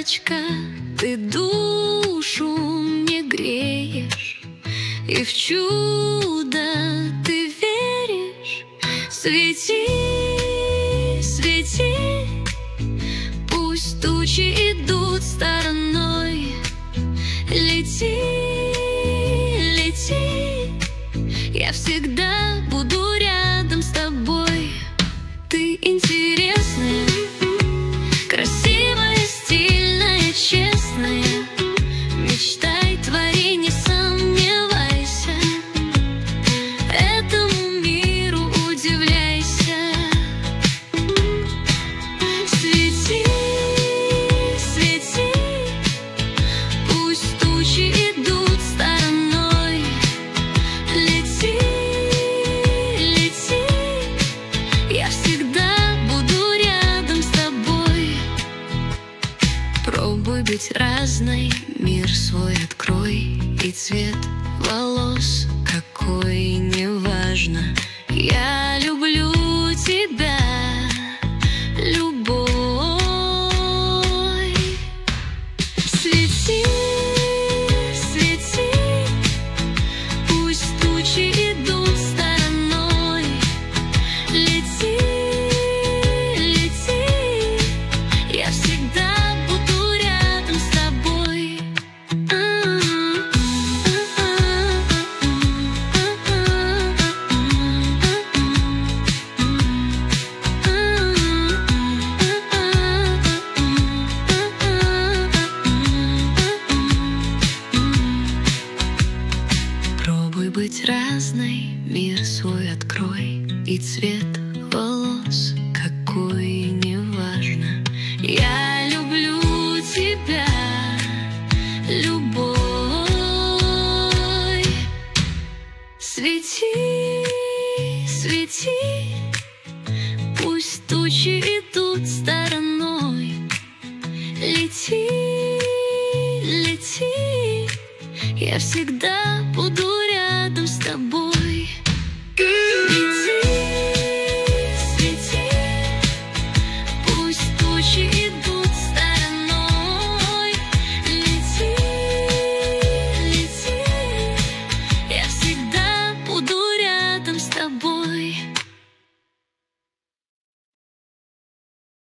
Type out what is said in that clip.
облачка, ты душу мне греешь, и в чудо ты веришь. Свети, свети, пусть тучи идут стороной. Лети, лети, я всегда буду рядом с тобой. Ты интересная, красивая, стильная, честная. Мечтай, твори, не сомневайся, этому миру удивляйся. Свети, свети, пусть тучи идут стороной. Лети, лети, я всегда буду рядом с тобой. Пробуй быть разной, мир свой открой, и цвет волос какой, неважно. Я люблю тебя, любовь. Свети, свети, пусть тучи идут стороной. Лети, лети, я всегда буду рядом с тобой. Пробуй быть разной, мир свой открой, и цвет волос какой, неважно. Я люблю тебя, любовь. Свети, свети, пусть тучи идут стороной. Лети, лети, я всегда буду рядом с тобой. Свети, свети, пусть тучи